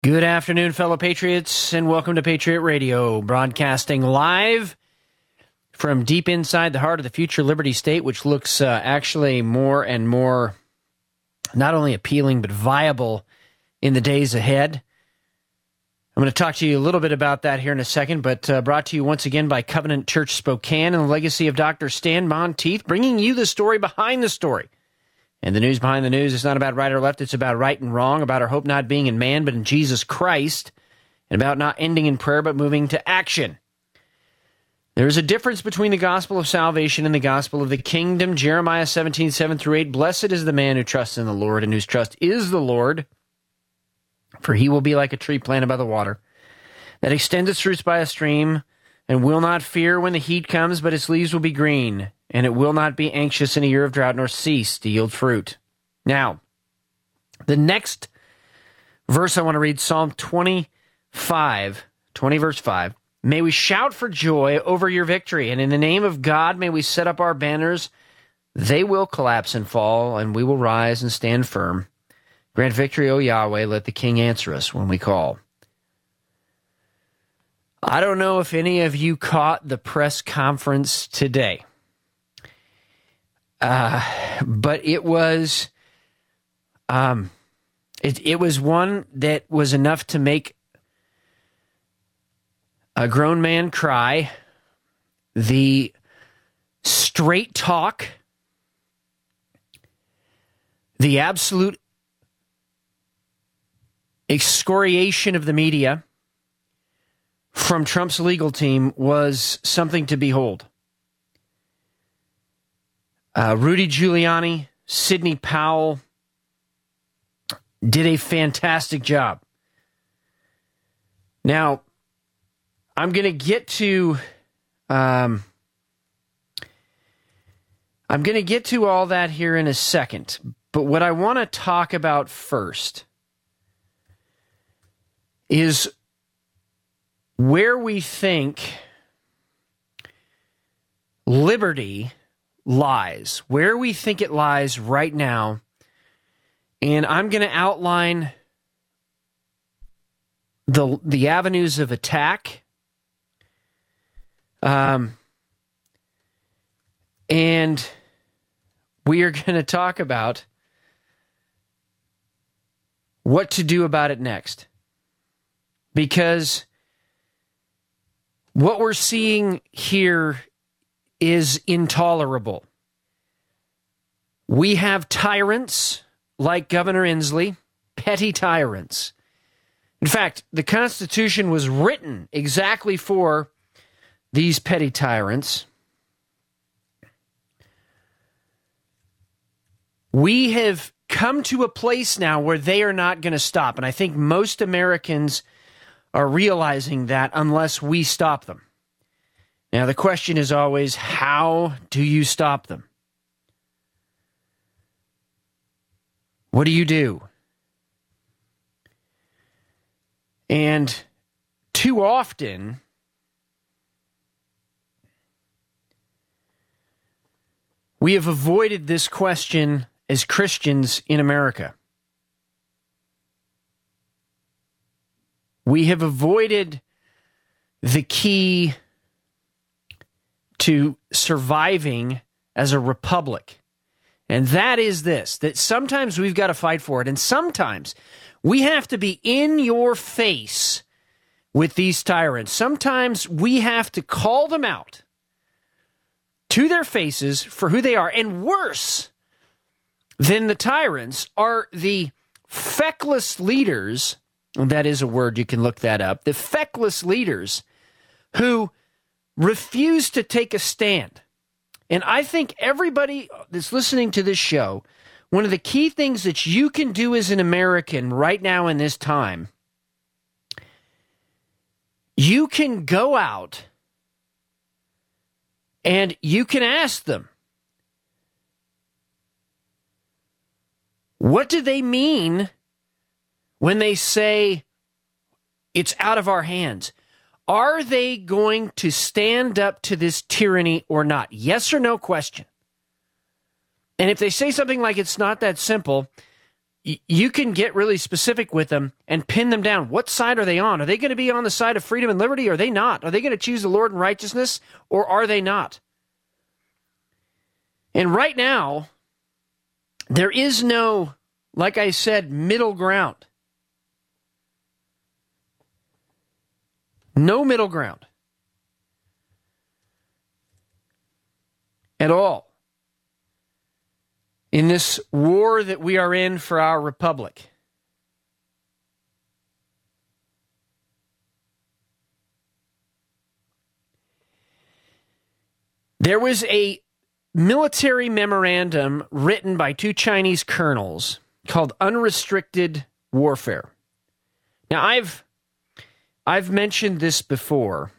Good afternoon, fellow patriots, and welcome to Patriot Radio, broadcasting live from deep inside the heart of the future Liberty State, which looks actually more and more not only appealing but viable in the days ahead. I'm going to talk to you a little bit about that here in a second, but brought to you once again by Covenant Church Spokane and the legacy of Dr. Stan Monteith, bringing you the story behind the story. And the news behind the news is not about right or left, it's about right and wrong, about our hope not being in man but in Jesus Christ, and about not ending in prayer but moving to action. There is a difference between the gospel of salvation and the gospel of the kingdom. Jeremiah 17:7-8, blessed is the man who trusts in the Lord and whose trust is the Lord, for he will be like a tree planted by the water, that extends its roots by a stream, and will not fear when the heat comes, but its leaves will be green, and it will not be anxious in a year of drought, nor cease to yield fruit. Now, the next verse I want to read, Psalm 20 verse 5. May we shout for joy over your victory, and in the name of God may we set up our banners. They will collapse and fall, and we will rise and stand firm. Grant victory, O Yahweh, let the King answer us when we call. I don't know if any of you caught the press conference today. But it was it was one that was enough to make a grown man cry. The straight talk, the absolute excoriation of the media from Trump's legal team was something to behold. Rudy Giuliani, Sidney Powell did a fantastic job. Now, I'm going to get to all that here in a second. But what I want to talk about first is where we think liberty lies, where we think it lies right now. And I'm going to outline the avenues of attack, and we are going to talk about what to do about it next. Because what we're seeing here is intolerable. We have tyrants like Governor Inslee, petty tyrants. In fact, the Constitution was written exactly for these petty tyrants. We have come to a place now where they are not going to stop, and I think most Americans are realizing that unless we stop them. Now, the question is always, how do you stop them? What do you do? And too often, we have avoided this question as Christians in America. We have avoided the key to surviving as a republic. And that is this, that sometimes we've got to fight for it, and sometimes we have to be in your face with these tyrants. Sometimes we have to call them out to their faces for who they are. And worse than the tyrants are the feckless leaders, that is a word, you can look that up, the feckless leaders who refuse to take a stand. And I think everybody that's listening to this show, one of the key things that you can do as an American right now in this time, you can go out and you can ask them, what do they mean when they say it's out of our hands? Are they going to stand up to this tyranny or not? Yes or no question. And if they say something like it's not that simple, you can get really specific with them and pin them down. What side are they on? Are they going to be on the side of freedom and liberty, or are they not? Are they going to choose the Lord and righteousness, or are they not? And right now, there is no, like I said, middle ground. No middle ground at all in this war that we are in for our republic. There was a military memorandum written by two Chinese colonels called Unrestricted Warfare. Now, I've mentioned this before,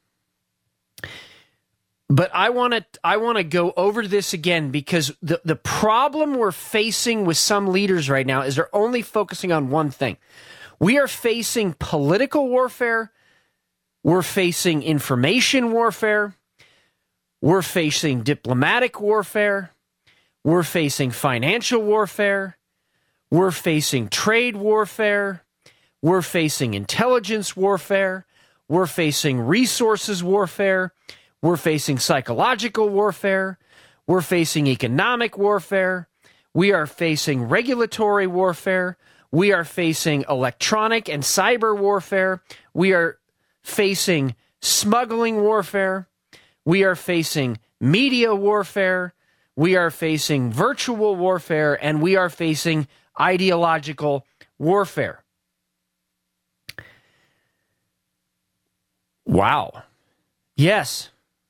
but I want to go over this again, because the problem we're facing with some leaders right now is they're only focusing on one thing. We are facing political warfare. We're facing information warfare. We're facing diplomatic warfare. We're facing financial warfare. We're facing trade warfare. We're facing intelligence warfare. We're facing resources warfare. We're facing psychological warfare. We're facing economic warfare. We are facing regulatory warfare. We are facing electronic and cyber warfare. We are facing smuggling warfare. We are facing media warfare. We are facing virtual warfare. And we are facing ideological warfare. Wow. Yes.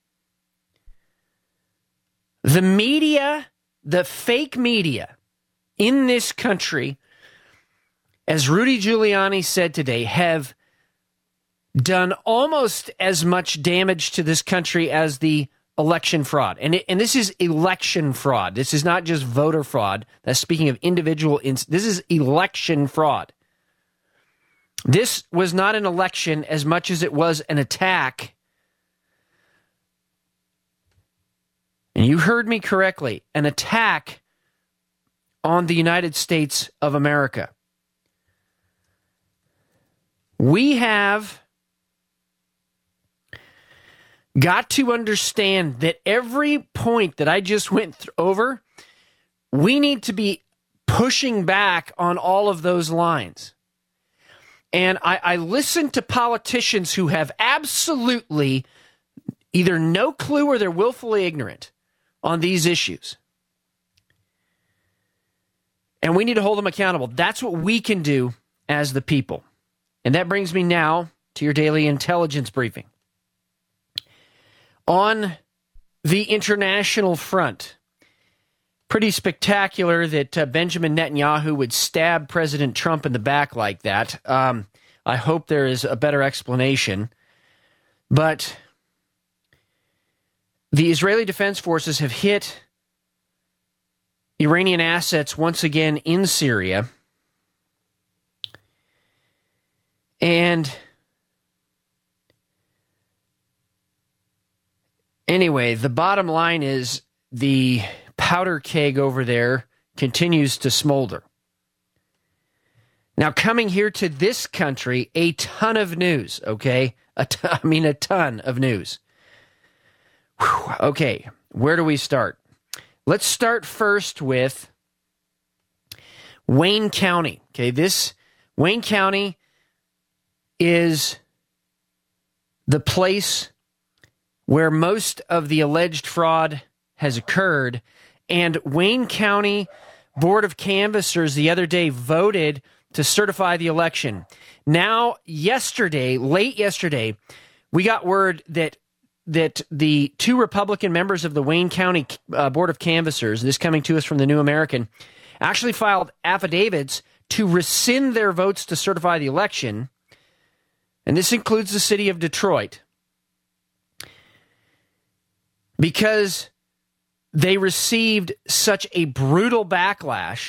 The media, the fake media in this country, as Rudy Giuliani said today, have done almost as much damage to this country as the election fraud. And this is election fraud. This is not just voter fraud. That's speaking of individual. This is election fraud. This was not an election as much as it was an attack. And you heard me correctly, an attack on the United States of America. We have got to understand that every point that I just went over, we need to be pushing back on all of those lines. And I listen to politicians who have absolutely either no clue or they're willfully ignorant on these issues. And we need to hold them accountable. That's what we can do as the people. And that brings me now to your daily intelligence briefing. On the international front, pretty spectacular that Benjamin Netanyahu would stab President Trump in the back like that. I hope there is a better explanation. But the Israeli Defense Forces have hit Iranian assets once again in Syria. And anyway, the bottom line is the powder keg over there continues to smolder. Now, coming here to this country, a ton of news, okay? A ton of news. Whew, okay, where do we start? Let's start first with Wayne County. Okay, this Wayne County is the place where most of the alleged fraud has occurred. And Wayne County Board of Canvassers the other day voted to certify the election. Now, late yesterday, we got word that the two Republican members of the Wayne County Board of Canvassers, this coming to us from the New American, actually filed affidavits to rescind their votes to certify the election. And this includes the city of Detroit, because they received such a brutal backlash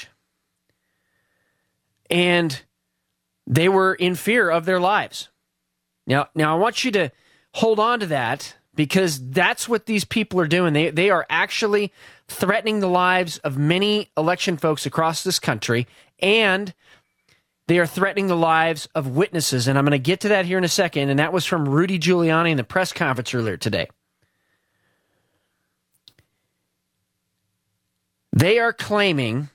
and they were in fear of their lives. Now I want you to hold on to that, because that's what these people are doing. They are actually threatening the lives of many election folks across this country, and they are threatening the lives of witnesses. And I'm going to get to that here in a second. And that was from Rudy Giuliani in the press conference earlier today. They are claiming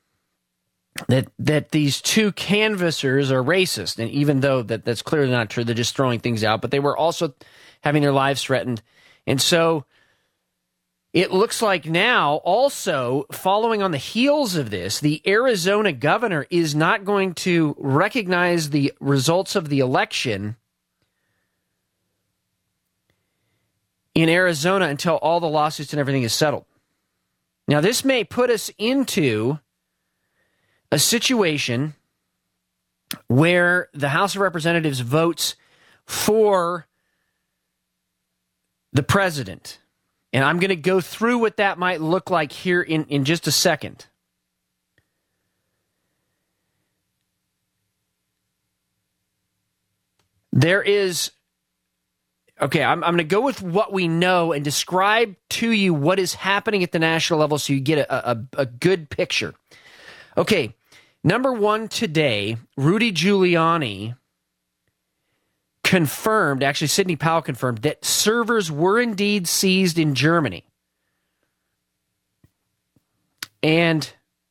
that these two canvassers are racist. And even though that's clearly not true, they're just throwing things out. But they were also having their lives threatened. And so it looks like now, also, following on the heels of this, the Arizona governor is not going to recognize the results of the election in Arizona until all the lawsuits and everything is settled. Now, this may put us into a situation where the House of Representatives votes for the president. And I'm going to go through what that might look like here in just a second. There is, okay, I'm going to go with what we know and describe to you what is happening at the national level so you get a good picture. Okay, number one today, Rudy Giuliani confirmed, actually Sidney Powell confirmed, that servers were indeed seized in Germany. And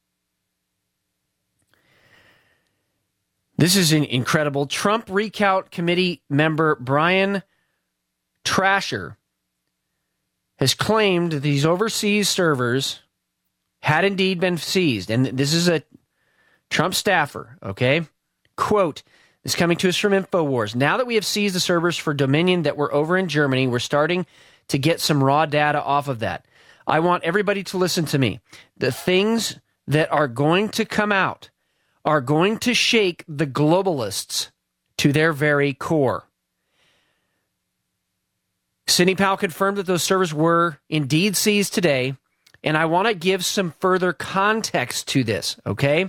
this is incredible. Trump Recount Committee member Brian Trasher has claimed that these overseas servers had indeed been seized. And this is a Trump staffer, okay? Quote, this is coming to us from InfoWars. Now that we have seized the servers for Dominion that were over in Germany, we're starting to get some raw data off of that. I want everybody to listen to me. The things that are going to come out are going to shake the globalists to their very core. Sidney Powell confirmed that those servers were indeed seized today, and I want to give some further context to this, okay?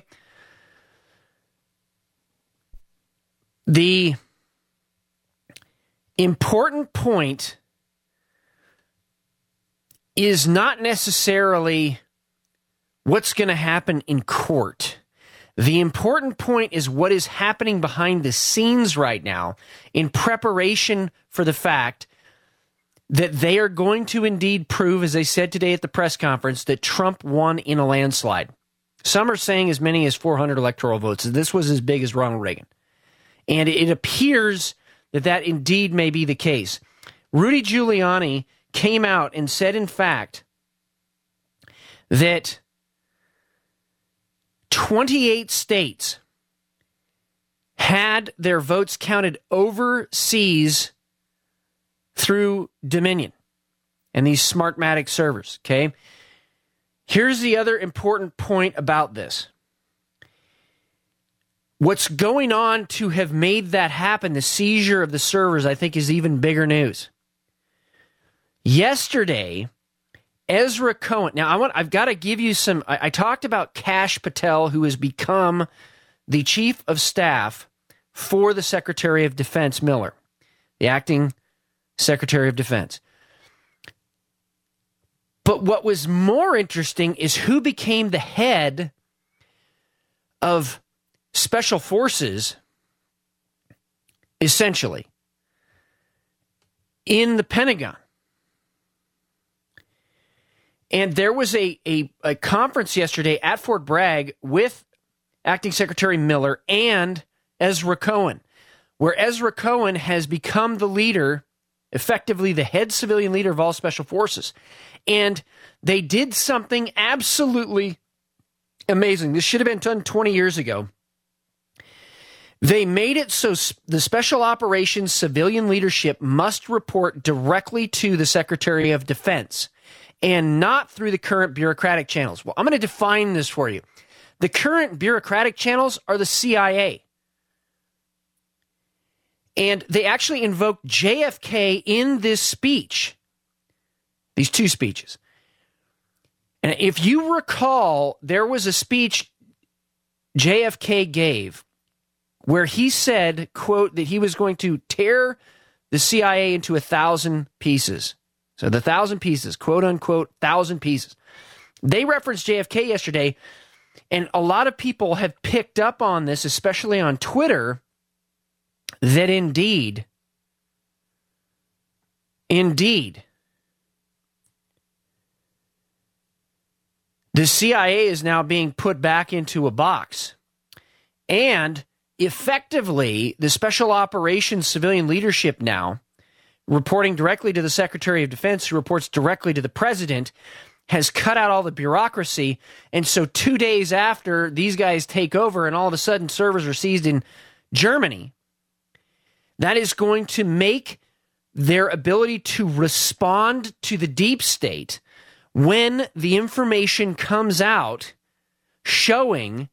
The important point is not necessarily what's going to happen in court. The important point is what is happening behind the scenes right now in preparation for the fact that they are going to indeed prove, as they said today at the press conference, that Trump won in a landslide. Some are saying as many as 400 electoral votes. This was as big as Ronald Reagan. And it appears that indeed may be the case. Rudy Giuliani came out and said, in fact, that 28 states had their votes counted overseas through Dominion and these Smartmatic servers, okay? Here's the other important point about this. What's going on to have made that happen, the seizure of the servers, I think is even bigger news. Yesterday, Ezra Cohen. Now, I've got to give you some. I talked about Kash Patel, who has become the chief of staff for the Secretary of Defense, Miller, the acting Secretary of Defense. But what was more interesting is who became the head of Special Forces, essentially, in the Pentagon. And there was a conference yesterday at Fort Bragg with Acting Secretary Miller and Ezra Cohen, where Ezra Cohen has become the leader, effectively the head civilian leader of all Special Forces. And they did something absolutely amazing. This should have been done 20 years ago. They made it so the Special Operations civilian leadership must report directly to the Secretary of Defense and not through the current bureaucratic channels. Well, I'm going to define this for you. The current bureaucratic channels are the CIA. And they actually invoked JFK in this speech, these two speeches. And if you recall, there was a speech JFK gave where he said, quote, that he was going to tear the CIA into 1,000 pieces. So the 1,000 pieces, quote unquote, 1,000 pieces. They referenced JFK yesterday, And a lot of people have picked up on this, especially on Twitter, that indeed, the CIA is now being put back into a box. And effectively, the Special Operations Civilian Leadership now, reporting directly to the Secretary of Defense, who reports directly to the President, has cut out all the bureaucracy. And so 2 days after these guys take over and all of a sudden servers are seized in Germany, that is going to make their ability to respond to the deep state when the information comes out showing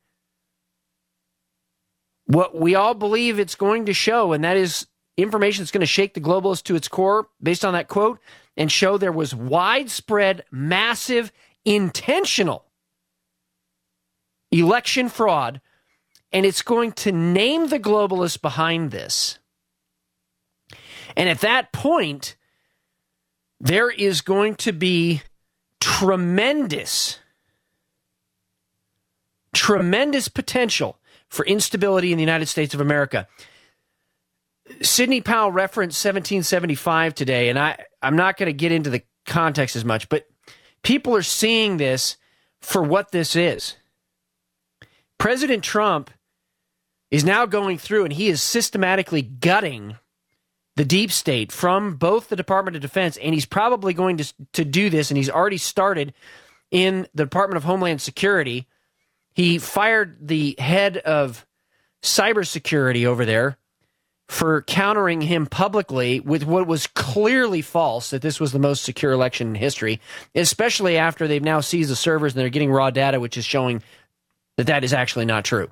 what we all believe it's going to show, and that is information that's going to shake the globalists to its core, based on that quote, and show there was widespread, massive, intentional election fraud, and it's going to name the globalists behind this. And at that point, there is going to be tremendous potential for instability in the United States of America. Sidney Powell referenced 1775 today, and I'm not going to get into the context as much, but people are seeing this for what this is. President Trump is now going through, and he is systematically gutting the deep state from both the Department of Defense, and he's probably going to do this, and he's already started in the Department of Homeland Security. He fired the head of cybersecurity over there for countering him publicly with what was clearly false, that this was the most secure election in history, especially after they've now seized the servers and they're getting raw data, which is showing that that is actually not true.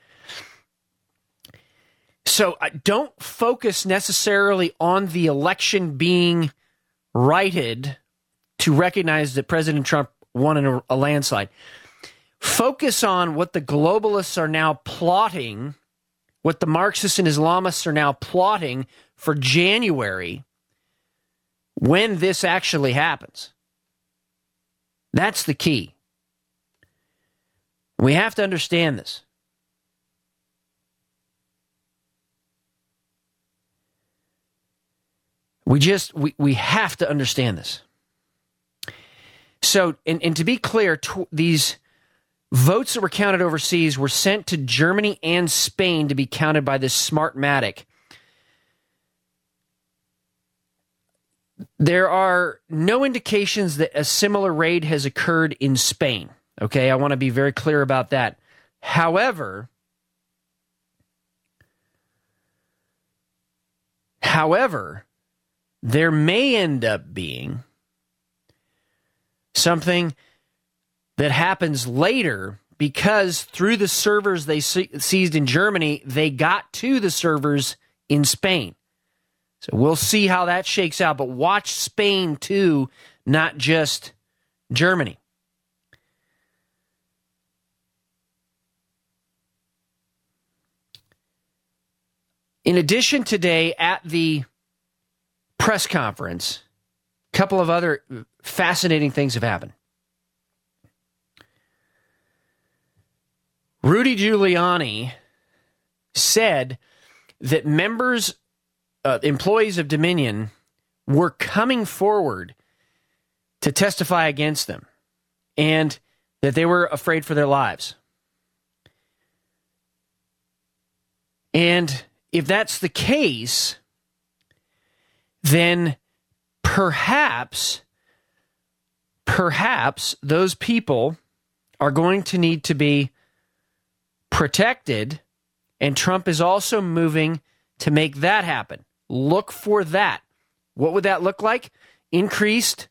So don't focus necessarily on the election being righted to recognize that President Trump won in a landslide. Focus on what the globalists are now plotting, what the Marxists and Islamists are now plotting for January when this actually happens. That's the key. We have to understand this. We have to understand this. So, and to be clear, these votes that were counted overseas were sent to Germany and Spain to be counted by this Smartmatic. There are no indications that a similar raid has occurred in Spain. Okay, I want to be very clear about that. However, there may end up being something that happens later because through the servers they seized in Germany, they got to the servers in Spain. So we'll see how that shakes out, but watch Spain too, not just Germany. In addition, today at the press conference, a couple of other fascinating things have happened. Rudy Giuliani said that employees of Dominion were coming forward to testify against them and that they were afraid for their lives. And if that's the case, then perhaps those people are going to need to be protected, and Trump is also moving to make that happen. Look for that. What would that look like? Increased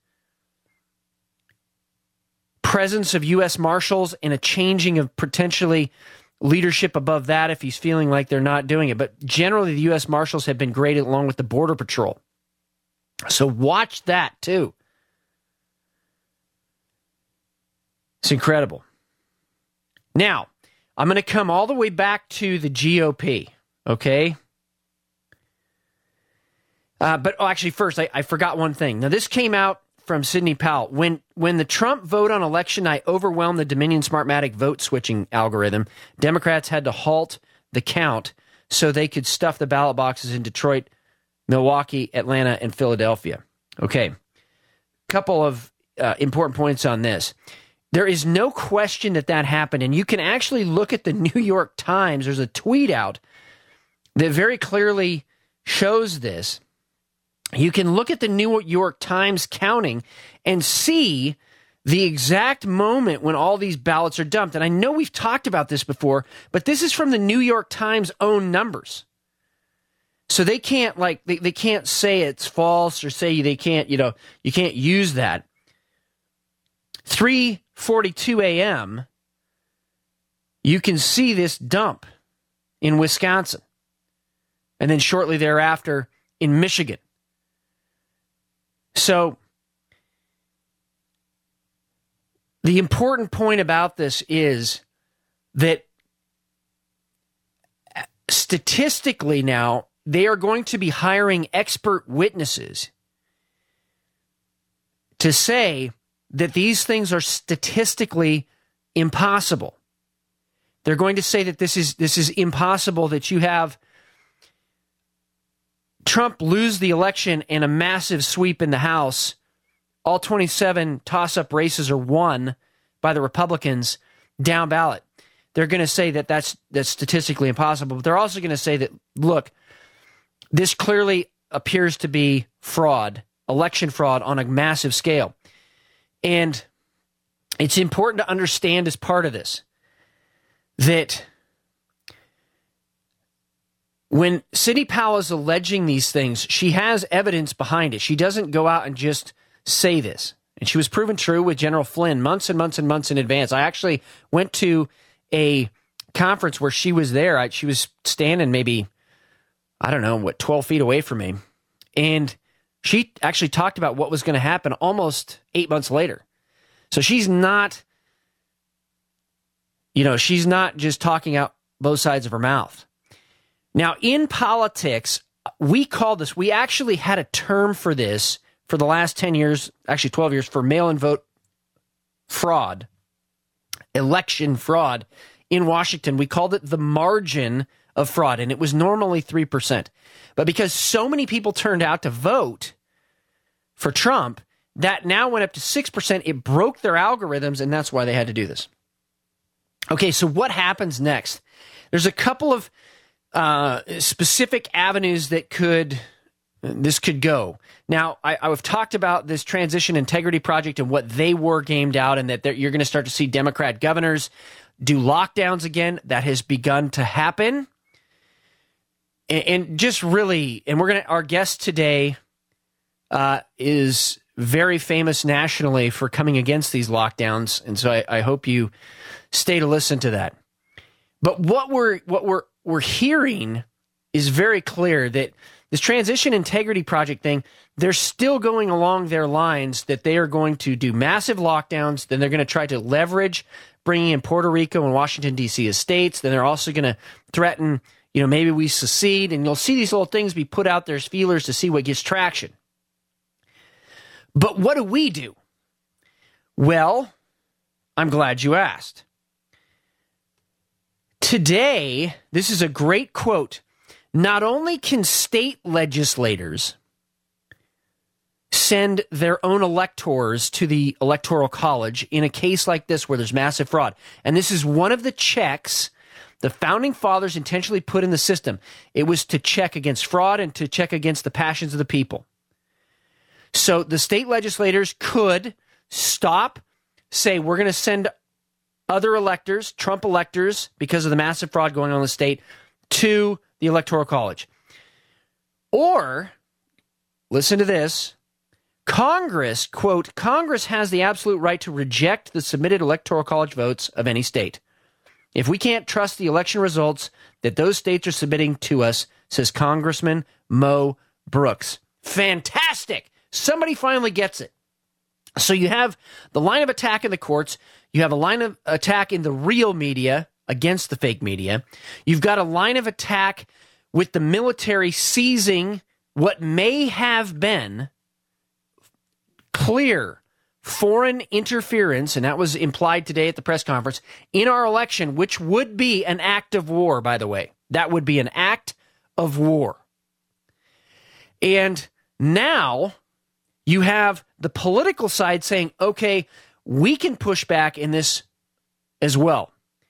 presence of U.S. Marshals and a changing of potentially leadership above that if he's feeling like they're not doing it. But generally, the U.S. Marshals have been great along with the Border Patrol. So watch that too. It's incredible. Now, I'm going to come all the way back to the GOP, okay? But actually, first, I forgot one thing. Now, this came out from Sidney Powell. When the Trump vote on election night overwhelmed the Dominion Smartmatic vote switching algorithm, Democrats had to halt the count so they could stuff the ballot boxes in Detroit, Milwaukee, Atlanta, and Philadelphia. Okay, couple of important points on this. There is no question that happened, and you can actually look at the New York Times. There's a tweet out that very clearly shows this. You can look at the New York Times counting and see the exact moment when all these ballots are dumped. And I know we've talked about this before, but this is from the New York Times' own numbers. So they can't they can't say it's false or say they can't, you can't use that. 3:42 a.m., you can see this dump in Wisconsin. And then shortly thereafter in Michigan. So the important point about this is that statistically now, they are going to be hiring expert witnesses to say that these things are statistically impossible. They're going to say that this is impossible, that you have Trump lose the election and a massive sweep in the House. All 27 toss-up races are won by the Republicans down ballot. They're going to say that that's statistically impossible. But they're also going to say that, look, this clearly appears to be fraud, election fraud on a massive scale. And it's important to understand as part of this that when Sidney Powell is alleging these things, she has evidence behind it. She doesn't go out and just say this. And she was proven true with General Flynn months and months and months in advance. I actually went to a conference where she was there. She was standing maybe, 12 feet away from me. And she actually talked about what was going to happen almost 8 months later. So she's not, she's not just talking out both sides of her mouth. Now, in politics, we actually had a term for this for the last 10 years, actually 12 years, for mail-in vote fraud, election fraud in Washington. We called it the margin of fraud, and it was normally 3%. But because so many people turned out to vote for Trump, that now went up to 6%. It broke their algorithms, and that's why they had to do this. Okay, so what happens next? There's a couple of specific avenues that this could go. Now, I've talked about this Transition Integrity Project and what they were gamed out, and that you're going to start to see Democrat governors do lockdowns again. That has begun to happen. And just really, and our guest today is very famous nationally for coming against these lockdowns, and so I hope you stay to listen to that. But what we're hearing is very clear that this Transition Integrity Project thing, they're still going along their lines that they are going to do massive lockdowns. Then they're going to try to leverage bringing in Puerto Rico and Washington, D.C. as states. Then they're also going to threaten, maybe we secede. And you'll see these little things be put out there as feelers to see what gets traction. But what do? Well, I'm glad you asked. Today, this is a great quote. Not only can state legislators send their own electors to the Electoral College in a case like this where there's massive fraud, and this is one of the checks the Founding Fathers intentionally put in the system. It was to check against fraud and to check against the passions of the people. So the state legislators could say, we're going to send other electors, Trump electors, because of the massive fraud going on in the state, to the Electoral College. Or, listen to this, Congress, quote, Congress has the absolute right to reject the submitted Electoral College votes of any state. If we can't trust the election results that those states are submitting to us, says Congressman Mo Brooks. Fantastic! Somebody finally gets it. So you have the line of attack in the courts. You have a line of attack in the real media against the fake media. You've got a line of attack with the military seizing what may have been clear foreign interference, and that was implied today at the press conference, in our election, which would be an act of war, by the way. That would be an act of war. And now you have the political side saying, okay, we can push back in this as well.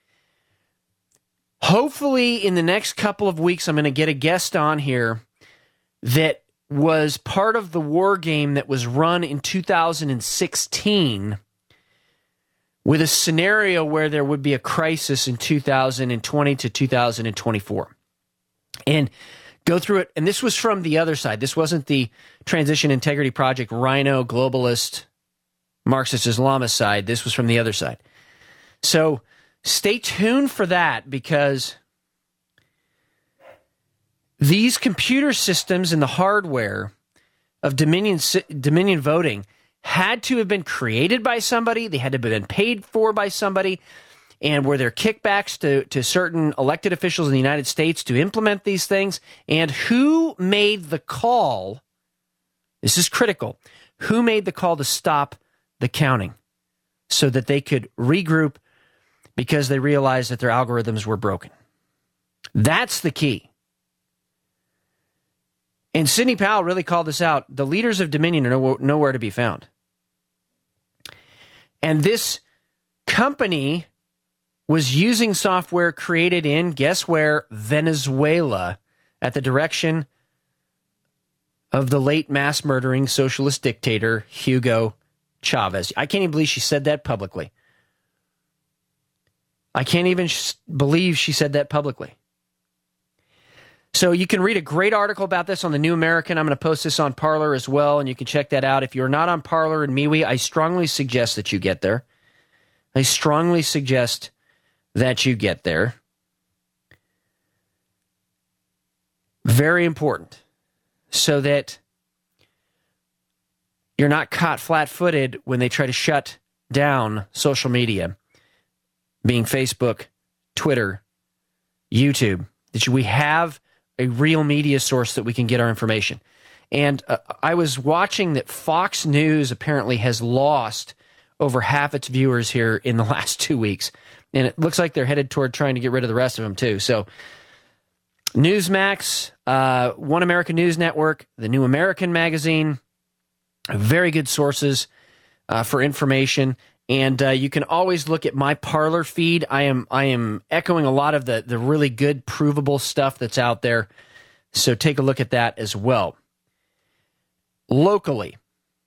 Hopefully in the next couple of weeks, I'm going to get a guest on here that was part of the war game that was run in 2016 with a scenario where there would be a crisis in 2020 to 2024. And go through it. And this was from the other side. This wasn't the Transition Integrity Project, Rhino, globalist, Marxist Islamist side. This was from the other side. So stay tuned for that, because these computer systems and the hardware of Dominion voting had to have been created by somebody. They had to have been paid for by somebody. And were there kickbacks to certain elected officials in the United States to implement these things? And who made the call? This is critical. Who made the call to stop the counting so that they could regroup because they realized that their algorithms were broken? That's the key. And Sidney Powell really called this out. The leaders of Dominion are nowhere to be found. And this company was using software created in, guess where, Venezuela, at the direction of the late mass-murdering socialist dictator Hugo Chavez. I can't even believe she said that publicly. I can't even believe she said that publicly. So you can read a great article about this on the New American. I'm going to post this on Parler as well, and you can check that out. If you're not on Parler and MeWe, I strongly suggest that you get there. I strongly suggest that you get there. Very important, so that you're not caught flat-footed when they try to shut down social media, being Facebook, Twitter, YouTube. That we have a real media source that we can get our information. And I was watching that Fox News apparently has lost over half its viewers here in the last 2 weeks. And it looks like they're headed toward trying to get rid of the rest of them, too. So Newsmax, One American News Network, the New American Magazine, very good sources for information. And you can always look at my Parler feed. I am echoing a lot of the really good, provable stuff that's out there. So take a look at that as well. Locally,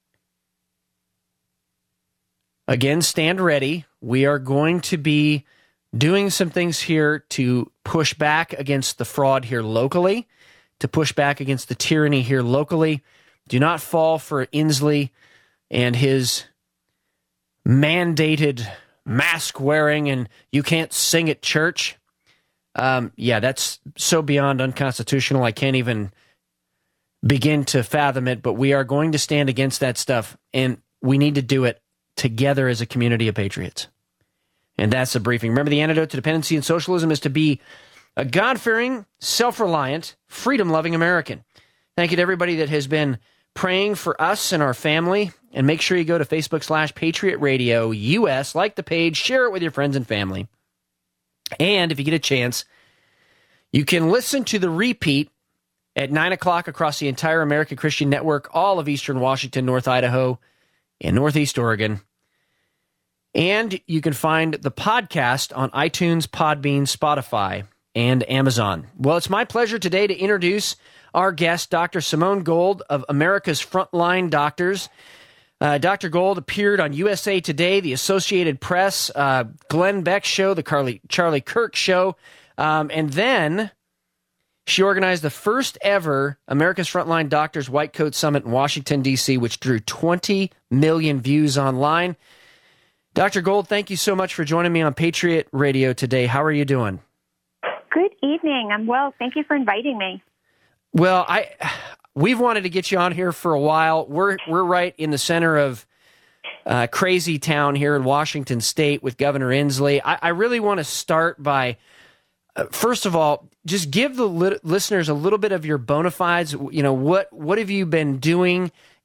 again, stand ready. We are going to be doing some things here to push back against the fraud here locally, to push back against the tyranny here locally. Do not fall for Inslee and his mandated mask wearing and you can't sing at church. Yeah, that's so beyond unconstitutional. I can't even begin to fathom it, but we are going to stand against that stuff, and we need to do it together as a community of patriots. And that's the briefing. Remember, the antidote to dependency and socialism is to be a God-fearing, self-reliant, freedom-loving American. Thank you to everybody that has been praying for us and our family. And make sure you go to Facebook/Patriot Radio US, like the page, share it with your friends and family. And if you get a chance, you can listen to the repeat at 9 o'clock across the entire American Christian Network, all of Eastern Washington, North Idaho, and Northeast Oregon. And you can find the podcast on iTunes, Podbean, Spotify, and Amazon. Well, it's my pleasure today to introduce our guest, Dr. Simone Gold of America's Frontline Doctors. Dr. Gold appeared on USA Today, the Associated Press, Glenn Beck's show, the Charlie Kirk show, and then she organized the first ever America's Frontline Doctors White Coat Summit in Washington, D.C., which drew 20 million views online. Dr. Gold, thank you so much for joining me on Patriot Radio today. How are you doing? Good evening. I'm well. Thank you for inviting me. Well, we've wanted to get you on here for a while. We're right in the center of crazy town here in Washington State with Governor Inslee. I really want to start by, first of all, just give the listeners a little bit of your bona fides. You know, what have you been doing,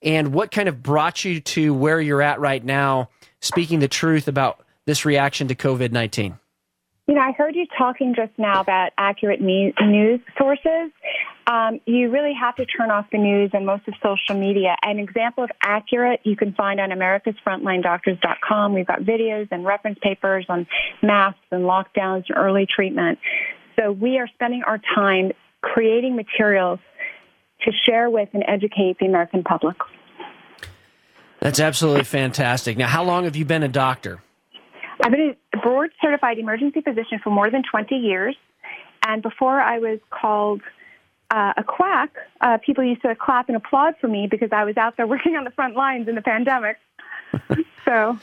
and what kind of brought you to where you're at right now, speaking the truth about this reaction to COVID-19? I heard you talking just now about accurate news sources. You really have to turn off the news and most of social media. An example of accurate you can find on americasfrontlinedoctors.com. We've got videos and reference papers on masks and lockdowns and early treatment. So we are spending our time creating materials to share with and educate the American public. That's absolutely fantastic. Now, how long have you been a doctor? I've been a board-certified emergency physician for more than 20 years. And before I was called a quack, people used to clap and applaud for me because I was out there working on the front lines in the pandemic. So,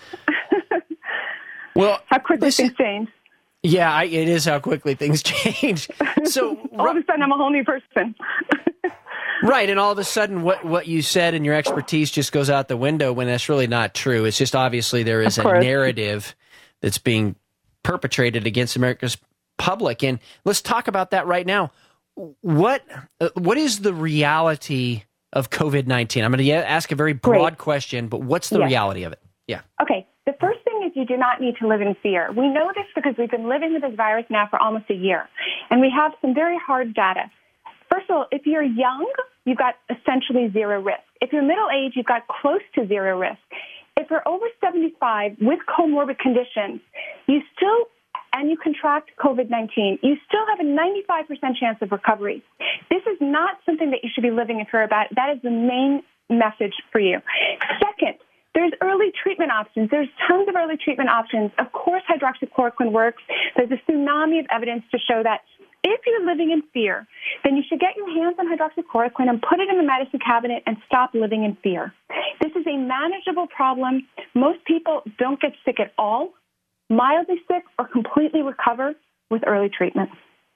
well, how quickly things change. Yeah, it is how quickly things change. So all of a sudden, I'm a whole new person. Right, and all of a sudden what you said and your expertise just goes out the window when that's really not true. It's just obviously there is a narrative that's being perpetrated against America's public. And let's talk about that right now. What is the reality of COVID-19? I'm going to ask a very broad question, but what's the reality of it? Yeah. Okay. The first thing is you do not need to live in fear. We know this because we've been living with this virus now for almost a year, and we have some very hard data. First of all, if you're young, you've got essentially zero risk. If you're middle-aged, you've got close to zero risk. If you're over 75 with comorbid conditions, you contract COVID-19, you still have a 95% chance of recovery. This is not something that you should be living in fear about. That is the main message for you. Second, there's early treatment options. There's tons of early treatment options. Of course, hydroxychloroquine works. There's a tsunami of evidence to show that. If you're living in fear, then you should get your hands on hydroxychloroquine and put it in the medicine cabinet and stop living in fear. This is a manageable problem. Most people don't get sick at all, mildly sick, or completely recover with early treatment.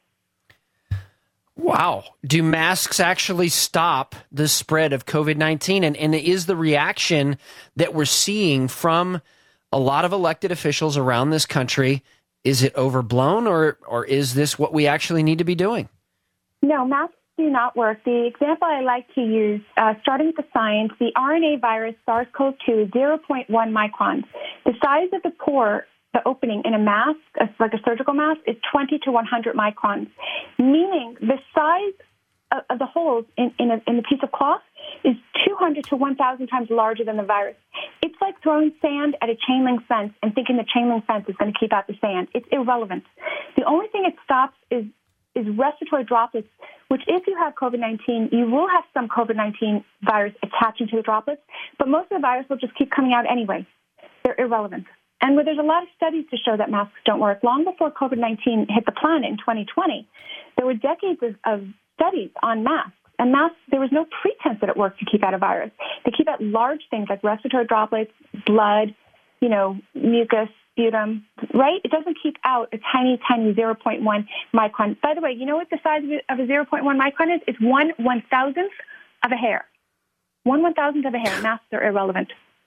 Wow. Do masks actually stop the spread of COVID-19? And is the reaction that we're seeing from a lot of elected officials around this country, is it overblown, or is this what we actually need to be doing? No, masks do not work. The example I like to use, starting with the science, the RNA virus SARS-CoV-2 is 0.1 microns. The size of the pore, the opening in a mask, like a surgical mask, is 20 to 100 microns, meaning the size of the holes in the piece of cloth is 200 to 1,000 times larger than the virus. It's like throwing sand at a chain link fence and thinking the chain link fence is going to keep out the sand. It's irrelevant. The only thing it stops is respiratory droplets, which if you have COVID-19, you will have some COVID-19 virus attaching to the droplets, but most of the virus will just keep coming out anyway. They're irrelevant. And there's a lot of studies to show that masks don't work. Long before COVID-19 hit the planet in 2020, there were decades of studies on masks. And masks, there was no pretense that it worked to keep out a virus. They keep out large things like respiratory droplets, blood, mucus, sputum, right? It doesn't keep out a tiny, tiny 0.1 micron. By the way, you know what the size of a 0.1 micron is? It's 1/1000th of a hair. 1/1000th of a hair. Masks are irrelevant.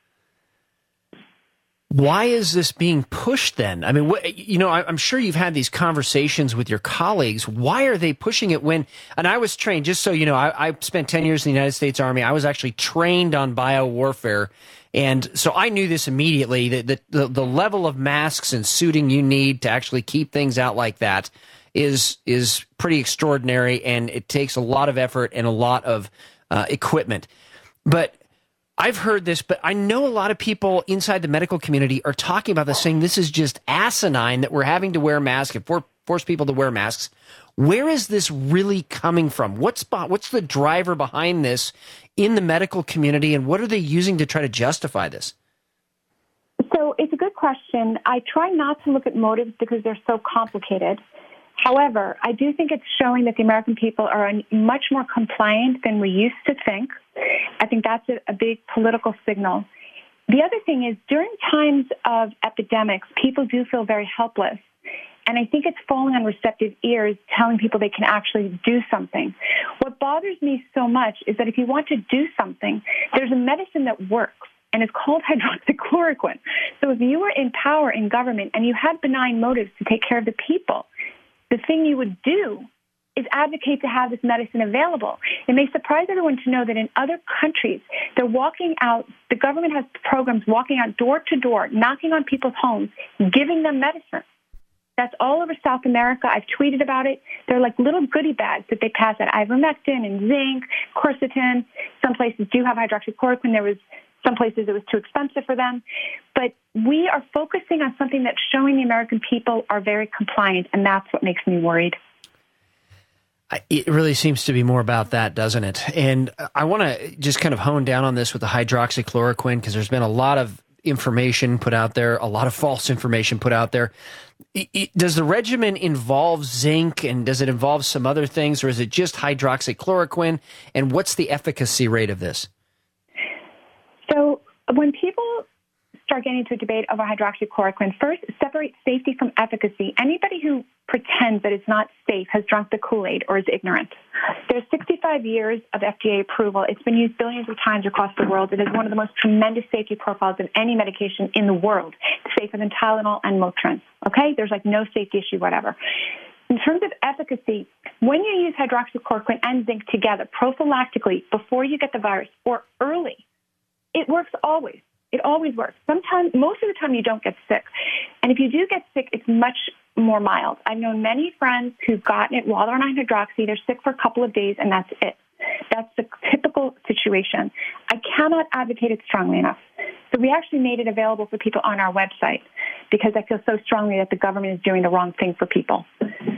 Why is this being pushed then? I mean, I'm sure you've had these conversations with your colleagues. Why are they pushing it when, and I was trained, just so you know, I spent 10 years in the United States Army. I was actually trained on biowarfare. And so I knew this immediately, that the level of masks and suiting you need to actually keep things out like that is pretty extraordinary. And it takes a lot of effort and a lot of equipment. But I've heard this, but I know a lot of people inside the medical community are talking about this, saying this is just asinine that we're having to wear masks and force people to wear masks. Where is this really coming from? What's the driver behind this in the medical community, and what are they using to try to justify this? So it's a good question. I try not to look at motives because they're so complicated. However, I do think it's showing that the American people are much more compliant than we used to think. I think that's a big political signal. The other thing is, during times of epidemics, people do feel very helpless. And I think it's falling on receptive ears, telling people they can actually do something. What bothers me so much is that if you want to do something, there's a medicine that works, and it's called hydroxychloroquine. So if you were in power in government and you had benign motives to take care of the people, the thing you would do is advocate to have this medicine available. It may surprise everyone to know that in other countries, they're walking out, the government has programs walking out door to door, knocking on people's homes, giving them medicine. That's all over South America. I've tweeted about it. They're like little goodie bags that they pass out, ivermectin and zinc, quercetin. Some places do have hydroxychloroquine. Some places it was too expensive for them. But we are focusing on something that's showing the American people are very compliant, and that's what makes me worried. It really seems to be more about that, doesn't it? And I want to just kind of hone down on this with the hydroxychloroquine, because there's been a lot of information put out there, a lot of false information put out there. Does the regimen involve zinc, and does it involve some other things, or is it just hydroxychloroquine? And what's the efficacy rate of this? So when people start getting into a debate over hydroxychloroquine, first separate safety from efficacy. Anybody who pretends that it's not safe has drunk the Kool-Aid or is ignorant. There's 65 years of FDA approval. It's been used billions of times across the world. It is one of the most tremendous safety profiles of any medication in the world. It's safer than Tylenol and Motrin. Okay? There's like no safety issue, whatever. In terms of efficacy, when you use hydroxychloroquine and zinc together prophylactically before you get the virus or early, it works always. It always works. Sometimes, most of the time, you don't get sick. And if you do get sick, it's much more mild. I've known many friends who've gotten it while they're on hydroxy. They're sick for a couple of days, and that's it. That's the typical situation. I cannot advocate it strongly enough. So we actually made it available for people on our website because I feel so strongly that the government is doing the wrong thing for people.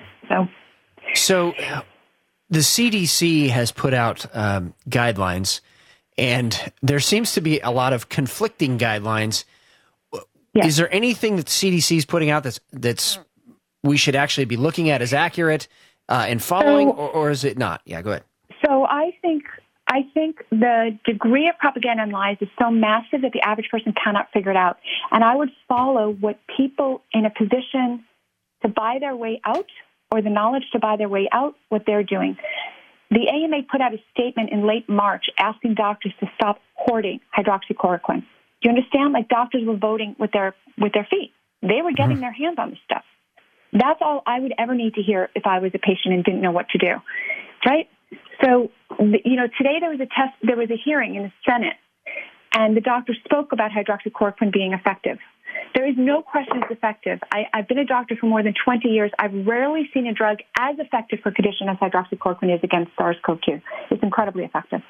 So the CDC has put out guidelines, and there seems to be a lot of conflicting guidelines. Yes. Is there anything that the CDC is putting out that's we should actually be looking at as accurate and following, or is it not? Yeah, go ahead. So I think the degree of propaganda and lies is so massive that the average person cannot figure it out. And I would follow what people in a position to buy their way out, or the knowledge to buy their way out, what they're doing. The AMA put out a statement in late March asking doctors to stop hoarding hydroxychloroquine. Do you understand? Like, doctors were voting with their feet. They were getting their hands on the stuff. That's all I would ever need to hear if I was a patient and didn't know what to do, right? So, today there was a hearing in the Senate, and the doctor spoke about hydroxychloroquine being effective. There is no question it's effective. I've been a doctor for more than 20 years. I've rarely seen a drug as effective for condition as hydroxychloroquine is against SARS-CoV-2. It's incredibly effective.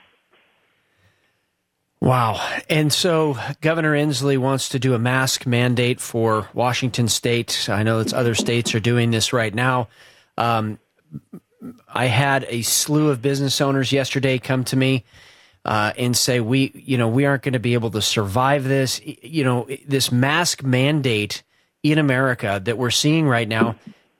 Wow. And so Governor Inslee wants to do a mask mandate for Washington State. I know that other states are doing this right now. I had a slew of business owners yesterday come to me and say, we aren't going to be able to survive this. This mask mandate in America that we're seeing right now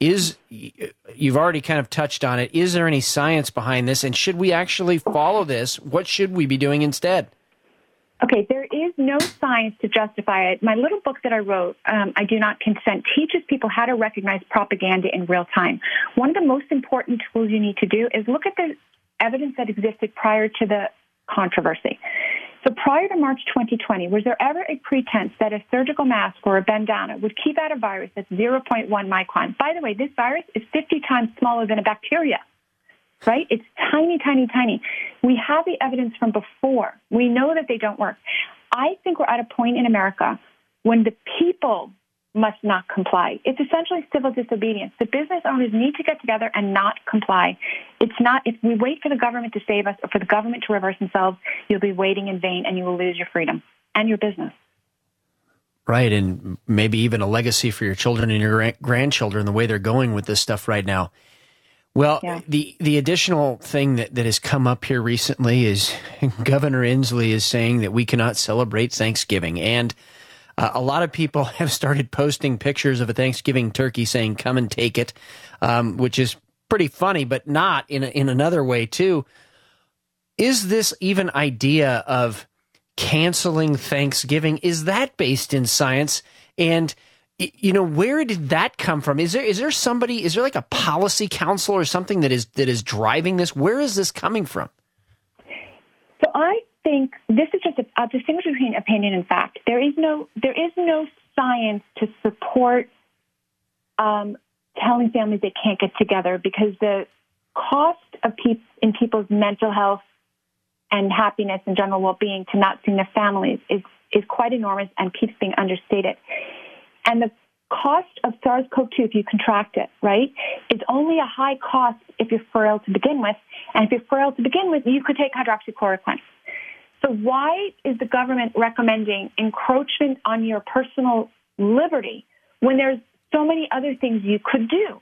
you've already kind of touched on it. Is there any science behind this? And should we actually follow this? What should we be doing instead? Okay, there is no science to justify it. My little book that I wrote, I Do Not Consent, teaches people how to recognize propaganda in real time. One of the most important tools you need to do is look at the evidence that existed prior to the controversy. So prior to March 2020, was there ever a pretense that a surgical mask or a bandana would keep out a virus that's 0.1 micron? By the way, this virus is 50 times smaller than a bacteria. Right? It's tiny, tiny, tiny. We have the evidence from before. We know that they don't work. I think we're at a point in America when the people must not comply. It's essentially civil disobedience. The business owners need to get together and not comply. It's not, if we wait for the government to save us or for the government to reverse themselves, you'll be waiting in vain and you will lose your freedom and your business. Right, and maybe even a legacy for your children and your grandchildren, the way they're going with this stuff right now. Well, yeah. The additional thing that has come up here recently is Governor Inslee is saying that we cannot celebrate Thanksgiving. And a lot of people have started posting pictures of a Thanksgiving turkey saying, come and take it, which is pretty funny, but not in another way, too. Is this even idea of canceling Thanksgiving, is that based in science? And where did that come from? Is there somebody, is there like a policy council or something that is driving this? Where is this coming from? So I think this is just a distinguish between opinion and fact. There is no science to support telling families they can't get together because the cost of in people's mental health and happiness and general well-being to not seeing their families is quite enormous and keeps being understated. And the cost of SARS-CoV-2, if you contract it, right, is only a high cost if you're frail to begin with. And if you're frail to begin with, you could take hydroxychloroquine. So why is the government recommending encroachment on your personal liberty when there's so many other things you could do?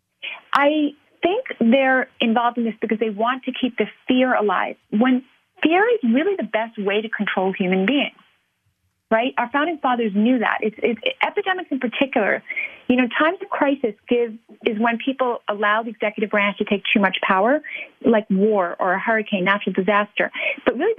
I think they're involved in this because they want to keep the fear alive, when fear is really the best way to control human beings. Right? Our founding fathers knew that. It's epidemics in particular. Times of crisis is when people allow the executive branch to take too much power, like war or a hurricane, natural disaster. But really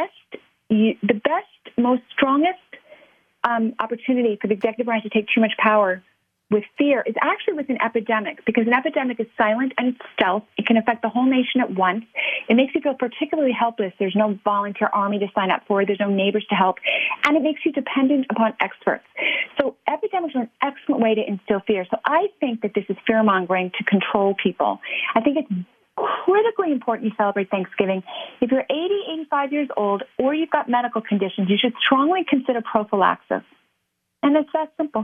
the best, most strongest opportunity for the executive branch to take too much power with fear is actually with an epidemic, because an epidemic is silent and it's stealth. It can affect the whole nation at once. It makes you feel particularly helpless. There's no volunteer army to sign up for. There's no neighbors to help. And it makes you dependent upon experts. So epidemics are an excellent way to instill fear. So I think that this is fear-mongering to control people. I think it's critically important you celebrate Thanksgiving. If you're 80, 85 years old, or you've got medical conditions, you should strongly consider prophylaxis. And it's that simple.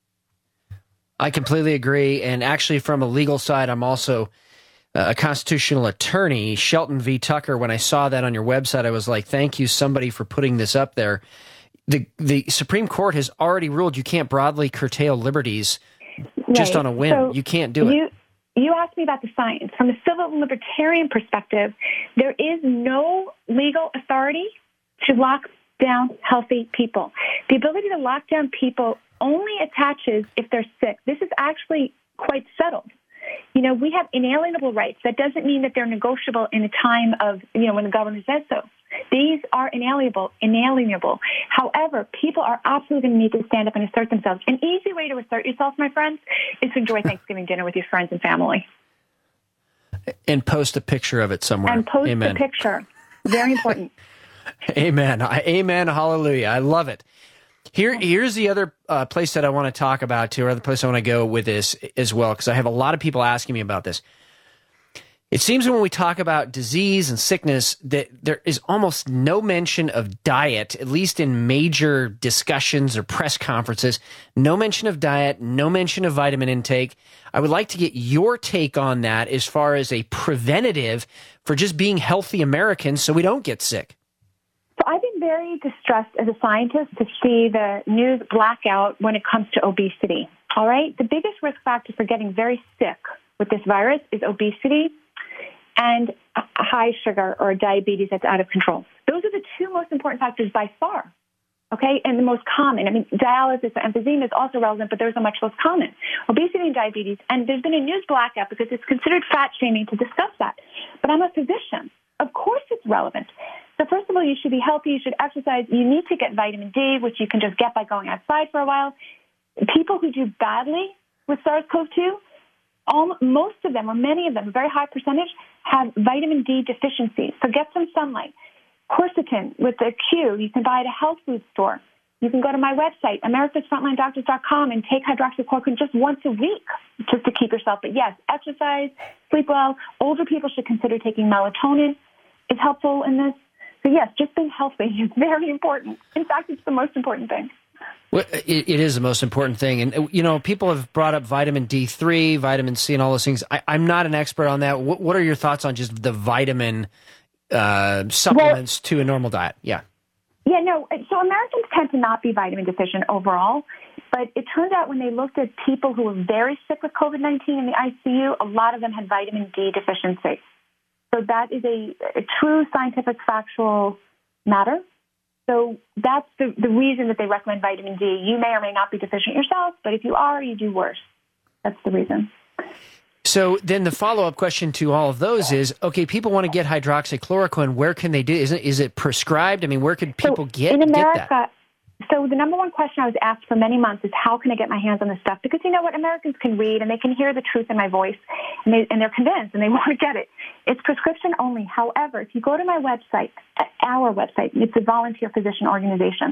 I completely agree. And actually, from a legal side, I'm also a constitutional attorney. Shelton v. Tucker, when I saw that on your website, I was like, thank you, somebody, for putting this up there. The Supreme Court has already ruled you can't broadly curtail liberties just on a whim. So you can't do it. You asked me about the science. From a civil and libertarian perspective, there is no legal authority to lock down healthy people. The ability to lock down people only attaches if they're sick. This is actually quite settled. We have inalienable rights. That doesn't mean that they're negotiable in a time of, when the government says so. These are inalienable. However, people are absolutely going to need to stand up and assert themselves. An easy way to assert yourself, my friends, is to enjoy Thanksgiving dinner with your friends and family. And post a picture of it somewhere. And post Amen. a picture. Very important. Amen. Amen. Hallelujah. I love it. Here's the other place that I want to talk about, too, or the place I want to go with this as well, because I have a lot of people asking me about this. It seems when we talk about disease and sickness that there is almost no mention of diet, at least in major discussions or press conferences. No mention of diet, no mention of vitamin intake. I would like to get your take on that as far as a preventative for just being healthy Americans so we don't get sick. So I've been very distressed as a scientist to see the news blackout when it comes to obesity. All right? The biggest risk factor for getting very sick with this virus is obesity and high sugar or diabetes that's out of control. Those are the two most important factors by far. Okay? And the most common. I mean, dialysis and emphysema is also relevant, but those are much less common. Obesity and diabetes. And there's been a news blackout because it's considered fat shaming to discuss that. But I'm a physician. Of course it's relevant. So first of all, you should be healthy. You should exercise. You need to get vitamin D, which you can just get by going outside for a while. People who do badly with SARS-CoV-2, most of them, or many of them, a very high percentage, have vitamin D deficiency. So get some sunlight. Quercetin with the Q, you can buy at a health food store. You can go to my website, americasfrontlinedoctors.com, and take hydroxychloroquine just once a week just to keep yourself. But yes, exercise, sleep well. Older people should consider taking melatonin. It's helpful in this. So yes, just being healthy is very important. In fact, it's the most important thing. Well, it is the most important thing. And, people have brought up vitamin D3, vitamin C, and all those things. I'm not an expert on that. What are your thoughts on just the vitamin supplements to a normal diet? Yeah. Yeah, no. So Americans tend to not be vitamin deficient overall. But it turns out when they looked at people who were very sick with COVID-19 in the ICU, a lot of them had vitamin D deficiency. So that is a true scientific, factual matter. So that's the reason that they recommend vitamin D. You may or may not be deficient yourself, but if you are, you do worse. That's the reason. So then the follow-up question to all of those is, okay, people want to get hydroxychloroquine. Where can they do it? Is it prescribed? I mean, where could people get that? So the number one question I was asked for many months is, how can I get my hands on this stuff? Because, what Americans can read and they can hear the truth in my voice, and they're convinced and they want to get it. It's prescription only. However, if you go to my website, our website, it's a volunteer physician organization,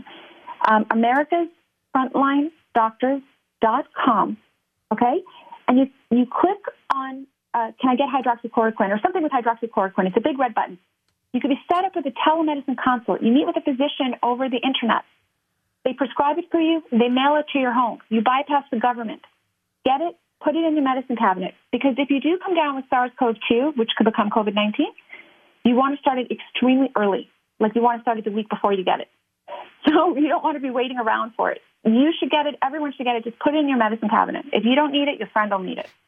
americasfrontlinedoctors.com, okay? And you click on can I get hydroxychloroquine or something with hydroxychloroquine? It's a big red button. You could be set up with a telemedicine consult. You meet with a physician over the internet. They prescribe it for you. They mail it to your home. You bypass the government. Get it, put it in your medicine cabinet. Because if you do come down with SARS-CoV-2, which could become COVID-19, you want to start it extremely early. Like you want to start it the week before you get it. So you don't want to be waiting around for it. You should get it. Everyone should get it. Just put it in your medicine cabinet. If you don't need it, your friend will need it.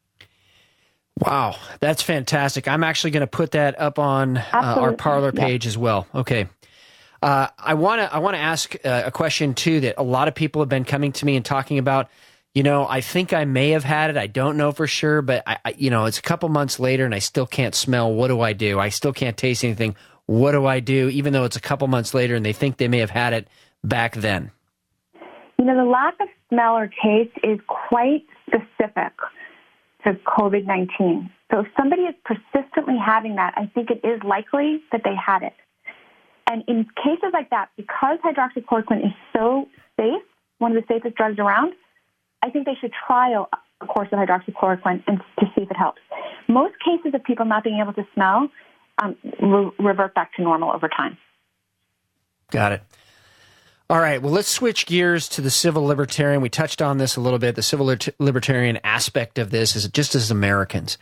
Wow, that's fantastic. I'm actually going to put that up on our Parler page as well. Okay. I want to ask a question, too, that a lot of people have been coming to me and talking about. You know, I think I may have had it. I don't know for sure, but, it's a couple months later and I still can't smell. What do I do? I still can't taste anything. What do I do, even though it's a couple months later and they think they may have had it back then? You know, the lack of smell or taste is quite specific to COVID-19. So if somebody is persistently having that, I think it is likely that they had it. And in cases like that, because hydroxychloroquine is so safe, one of the safest drugs around, I think they should trial a course of hydroxychloroquine and to see if it helps. Most cases of people not being able to smell revert back to normal over time. Got it. All right. Well, let's switch gears to the civil libertarian. We touched on this a little bit. The civil libertarian aspect of this is just as Americans.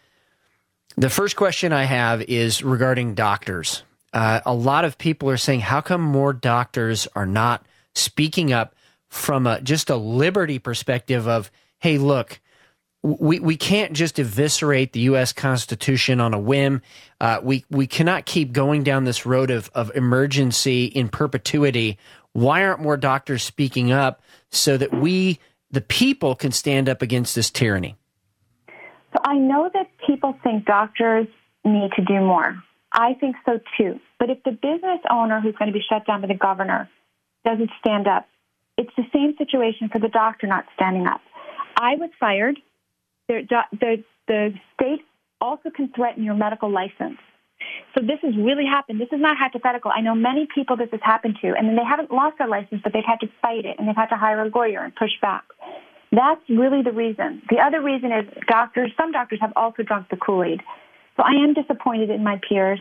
The first question I have is regarding doctors. A lot of people are saying, how come more doctors are not speaking up from just a liberty perspective of, hey, look, we can't just eviscerate the U.S. Constitution on a whim. We cannot keep going down this road of emergency in perpetuity. Why aren't more doctors speaking up so that we, the people, can stand up against this tyranny? So I know that people think doctors need to do more. I think so too. But if the business owner who's going to be shut down by the governor doesn't stand up, it's the same situation for the doctor not standing up. I was fired. The state also can threaten your medical license. So this has really happened. This is not hypothetical. I know many people this has happened to, and then they haven't lost their license, but they've had to fight it, and they've had to hire a lawyer and push back. That's really the reason. The other reason is some doctors have also drunk the Kool-Aid. So I am disappointed in my peers.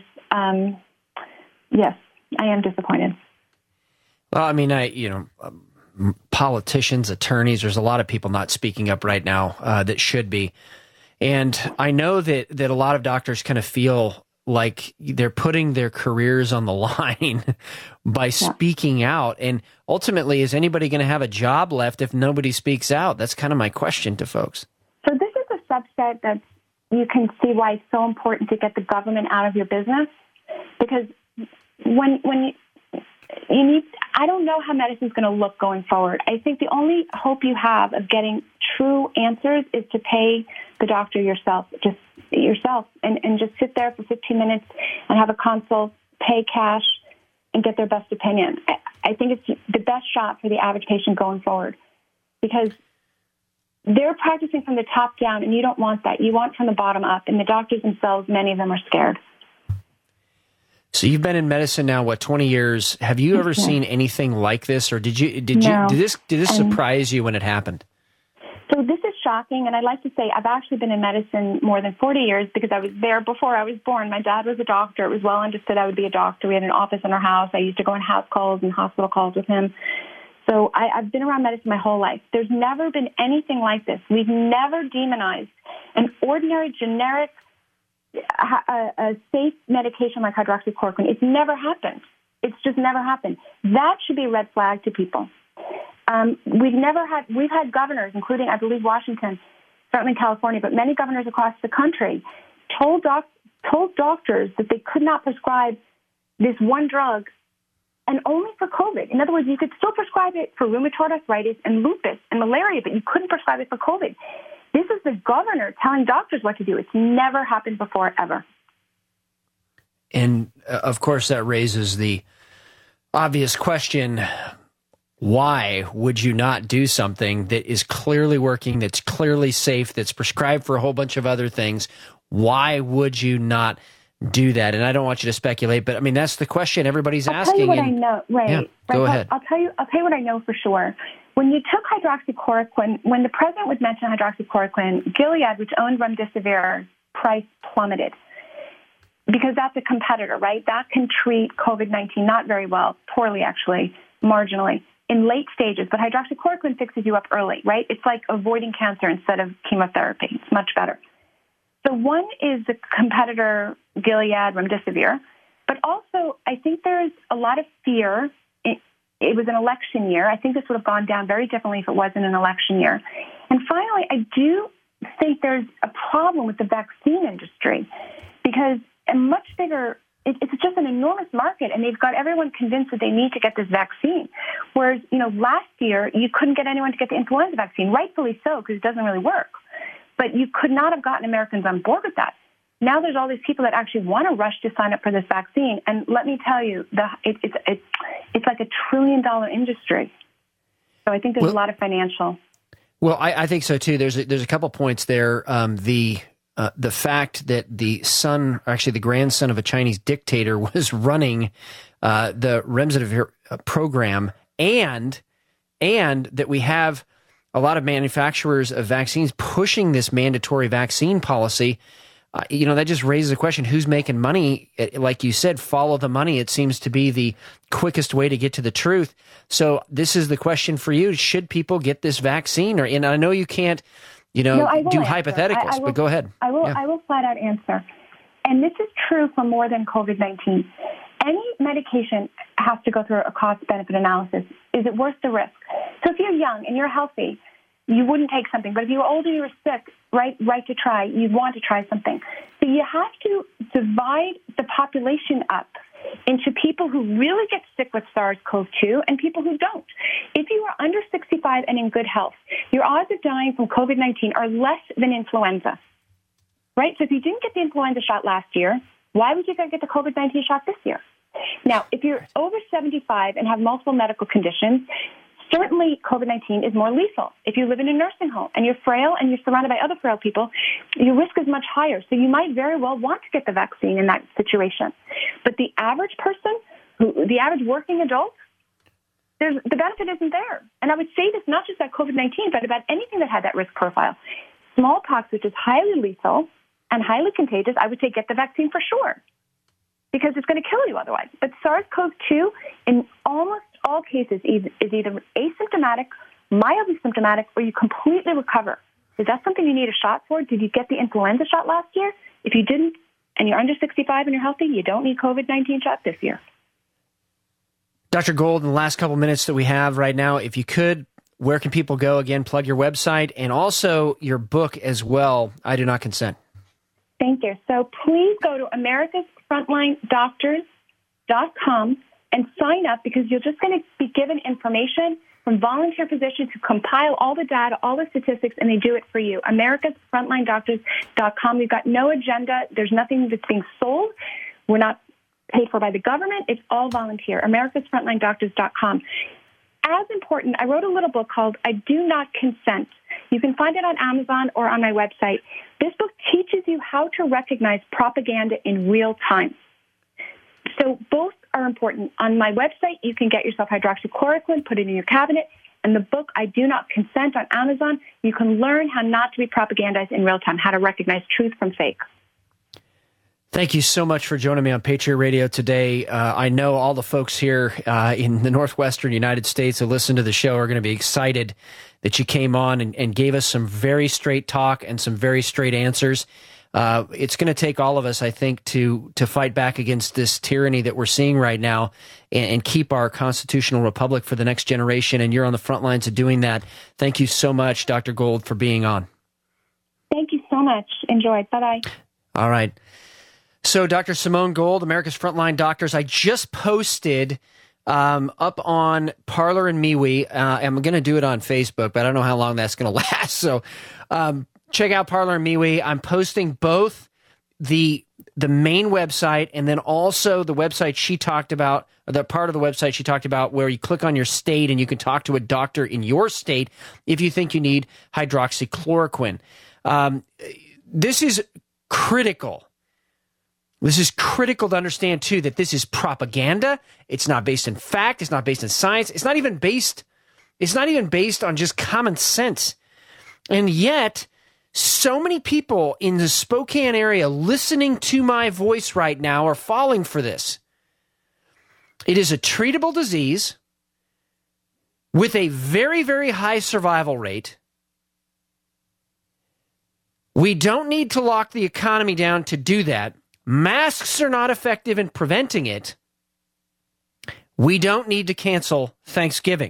Yes, I am disappointed. Well, I mean, politicians, attorneys, there's a lot of people not speaking up right now that should be. And I know that a lot of doctors kind of feel like they're putting their careers on the line by speaking out. And ultimately, is anybody going to have a job left if nobody speaks out? That's kind of my question to folks. So this is a subset that you can see why it's so important to get the government out of your business. Because when you need, I don't know how medicine is going to look going forward. I think the only hope you have of getting true answers is to pay the doctor yourself, and just sit there for 15 minutes and have a consult, pay cash, and get their best opinion. I think it's the best shot for the average patient going forward, because they're practicing from the top down, and you don't want that. You want from the bottom up, and the doctors themselves, many of them are scared. So you've been in medicine now, 20 years? Have you ever seen anything like this, or did this surprise you when it happened? So this is shocking, and I'd like to say I've actually been in medicine more than 40 years because I was there before I was born. My dad was a doctor. It was well understood I would be a doctor. We had an office in our house. I used to go on house calls and hospital calls with him. So I've been around medicine my whole life. There's never been anything like this. We've never demonized an ordinary, generic, a safe medication like hydroxychloroquine. It's never happened. It's just never happened. That should be a red flag to people. We've had governors, including, I believe, Washington, certainly California, but many governors across the country told doctors that they could not prescribe this one drug, and only for COVID. In other words, you could still prescribe it for rheumatoid arthritis and lupus and malaria, but you couldn't prescribe it for COVID. This is the governor telling doctors what to do. It's never happened before, ever. And, of course, that raises the obvious question, why would you not do something that is clearly working, that's clearly safe, that's prescribed for a whole bunch of other things? Why would you not do that? And I don't want you to speculate, but I mean, that's the question everybody's asking. I'll tell you what I know. Right. Yeah, go ahead. I'll tell you what I know for sure. when you took hydroxychloroquine, when the president would mention hydroxychloroquine, Gilead, which owned remdesivir, price plummeted because that's a competitor, right? That can treat COVID-19 not very well, poorly actually, marginally, in late stages. But hydroxychloroquine fixes you up early, right? It's like avoiding cancer instead of chemotherapy. It's much better. So one is the competitor, Gilead, remdesivir. But also, I think there's a lot of fear. It was an election year. I think this would have gone down very differently if it wasn't an election year. And finally, I do think there's a problem with the vaccine industry because a much bigger, it's just an enormous market, and they've got everyone convinced that they need to get this vaccine. Whereas, last year, you couldn't get anyone to get the influenza vaccine, rightfully so, because it doesn't really work. But you could not have gotten Americans on board with that. Now there's all these people that actually want to rush to sign up for this vaccine. And let me tell you, it's like $1 trillion industry. So I think there's a lot of financial. Well, I think so too. There's a couple points there. The fact that the son, actually the grandson of a Chinese dictator, was running the remdesivir program, and that we have a lot of manufacturers of vaccines pushing this mandatory vaccine policy. That just raises a question: who's making money? Like you said, follow the money. It seems to be the quickest way to get to the truth. So this is the question for you: should people get this vaccine? And I know you can't, do hypotheticals, but go ahead. I will flat out answer. And this is true for more than COVID-19. Any medication has to go through a cost-benefit analysis. Is it worth the risk? So if you're young and you're healthy, you wouldn't take something. But if you were older, you were sick, right to try, you'd want to try something. So you have to divide the population up into people who really get sick with SARS-CoV-2 and people who don't. If you are under 65 and in good health, your odds of dying from COVID-19 are less than influenza, right? So if you didn't get the influenza shot last year, why would you get the COVID-19 shot this year? Now, if you're over 75 and have multiple medical conditions, certainly COVID-19 is more lethal. If you live in a nursing home and you're frail and you're surrounded by other frail people, your risk is much higher. So you might very well want to get the vaccine in that situation. But the average person, the average working adult, the benefit isn't there. And I would say this not just about COVID-19, but about anything that had that risk profile. Smallpox, which is highly lethal and highly contagious, I would say get the vaccine for sure, because it's going to kill you otherwise. But SARS-CoV-2, in almost all cases, is either asymptomatic, mildly symptomatic, or you completely recover. Is that something you need a shot for? Did you get the influenza shot last year? If you didn't, and you're under 65 and you're healthy, you don't need COVID-19 shot this year. Dr. Gold, in the last couple minutes that we have right now, if you could, where can people go? Again, plug your website and also your book as well, I Do Not Consent. Thank you. So please go to americasfrontlinedoctors.com and sign up, because you're just going to be given information from volunteer physicians who compile all the data, all the statistics, and they do it for you. americasfrontlinedoctors.com. We've got no agenda. There's nothing that's being sold. We're not paid for by the government. It's all volunteer. americasfrontlinedoctors.com. As important, I wrote a little book called I Do Not Consent. You can find it on Amazon or on my website. This book teaches you how to recognize propaganda in real time. So both are important. On my website, you can get yourself hydroxychloroquine, put it in your cabinet, and the book I Do Not Consent on Amazon, you can learn how not to be propagandized in real time, how to recognize truth from fake. Thank you so much for joining me on Patriot Radio today. I know all the folks here in the Northwestern United States who listen to the show are going to be excited that you came on and gave us some very straight talk and some very straight answers. It's going to take all of us, I think, to fight back against this tyranny that we're seeing right now and keep our constitutional republic for the next generation. And you're on the front lines of doing that. Thank you so much, Dr. Gold, for being on. Thank you so much. Enjoy. Bye-bye. All right. So Dr. Simone Gold, America's Frontline Doctors, I just posted up on Parler and MeWe. I'm going to do it on Facebook, but I don't know how long that's going to last. So check out Parler and MeWe. I'm posting both the main website and then also the website she talked about, the part of the website she talked about where you click on your state and you can talk to a doctor in your state if you think you need hydroxychloroquine. This is critical. This is critical to understand, too, that this is propaganda. It's not based in fact. It's not based in science. It's not even based It's not even based on just common sense. And yet, so many people in the Spokane area listening to my voice right now are falling for this. It is a treatable disease with a very, very high survival rate. We don't need to lock the economy down to do that. Masks are not effective in preventing it. We don't need to cancel Thanksgiving.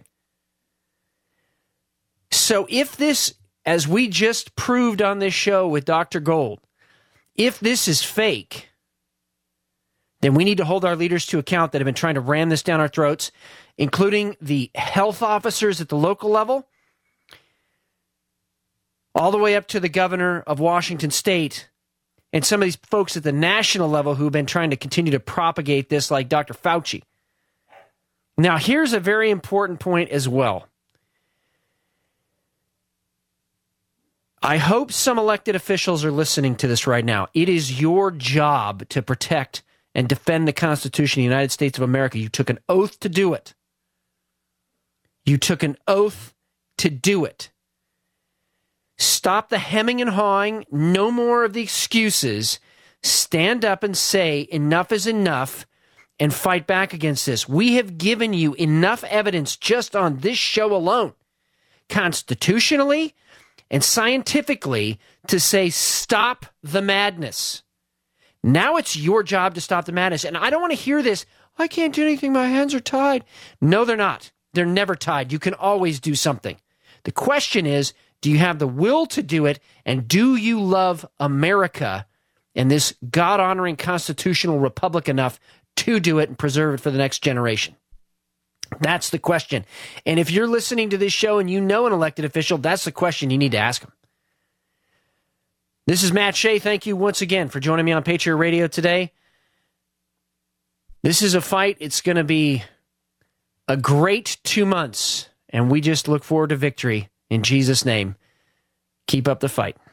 So if this, as we just proved on this show with Dr. Gold, if this is fake, then we need to hold our leaders to account that have been trying to ram this down our throats, including the health officers at the local level, all the way up to the governor of Washington State, and some of these folks at the national level who've been trying to continue to propagate this, like Dr. Fauci. Now, here's a very important point as well. I hope some elected officials are listening to this right now. It is your job to protect and defend the Constitution of the United States of America. You took an oath to do it. You took an oath to do it. Stop the hemming and hawing. No more of the excuses. Stand up and say enough is enough and fight back against this. We have given you enough evidence just on this show alone, constitutionally and scientifically, to say stop the madness. Now it's your job to stop the madness. And I don't want to hear this, I can't do anything, my hands are tied. No, they're not. They're never tied. You can always do something. The question is, do you have the will to do it? And do you love America and this God-honoring constitutional republic enough to do it and preserve it for the next generation? That's the question. And if you're listening to this show and you know an elected official, that's the question you need to ask them. This is Matt Shea. Thank you once again for joining me on Patriot Radio today. This is a fight. It's going to be a great 2 months, and we just look forward to victory. In Jesus' name, keep up the fight.